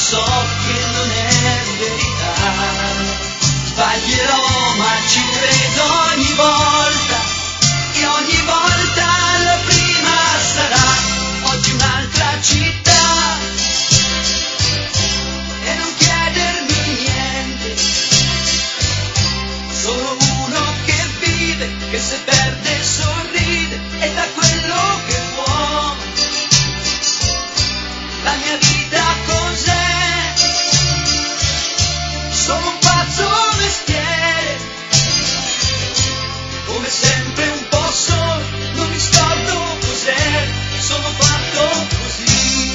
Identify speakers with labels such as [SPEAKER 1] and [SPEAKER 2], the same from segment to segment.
[SPEAKER 1] so che non è verità. Sbaglierò ma ci credo ogni volta, e ogni volta la prima sarà oggi un'altra città. E non chiedermi niente, sono uno che vive, che se perde sorride e da quello che può. La mia vita cos'è? Sono un pazzo mestiere, come sempre un po' solo, non mi scordo cos'è, sono fatto così.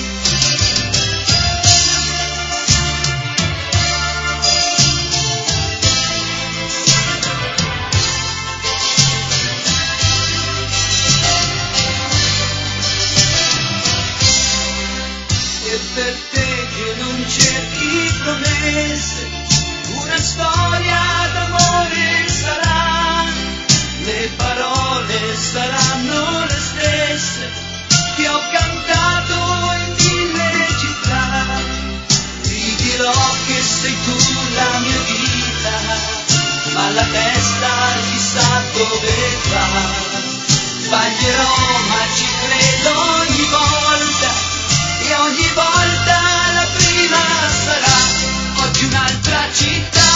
[SPEAKER 1] E per te che non cerchi promesse, una storia d'amore sarà, le parole saranno le stesse che ho cantato in mille città. Ti dirò che sei tu la mia vita, ma la testa chissà dove va. Sbaglierò ma ci credo ogni volta, e ogni volta la prima sarà oggi un'altra città.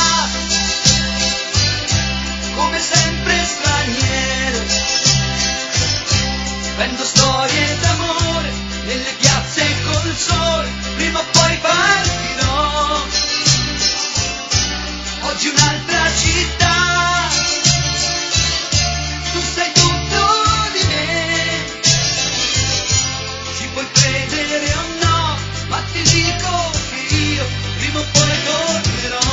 [SPEAKER 1] Come sempre straniero, vendo storie d'amore nelle piazze col sole, prima o poi partirò. Oggi un'altra città, tu sai tutto di me, ci puoi credere o no, ma ti dico che io prima o poi tornerò.